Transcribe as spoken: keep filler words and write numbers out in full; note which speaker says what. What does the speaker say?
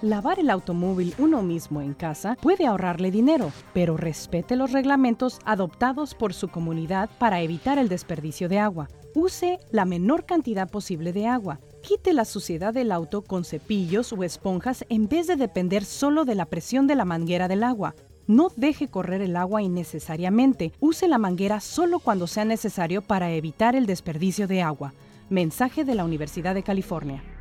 Speaker 1: Lavar el automóvil uno mismo en casa puede ahorrarle dinero, pero respete los reglamentos adoptados por su comunidad para evitar el desperdicio de agua. Use la menor cantidad posible de agua. Quite la suciedad del auto con cepillos o esponjas en vez de depender solo de la presión de la manguera del agua. No deje correr el agua innecesariamente. Use la manguera solo cuando sea necesario para evitar el desperdicio de agua. Mensaje de la Universidad de California.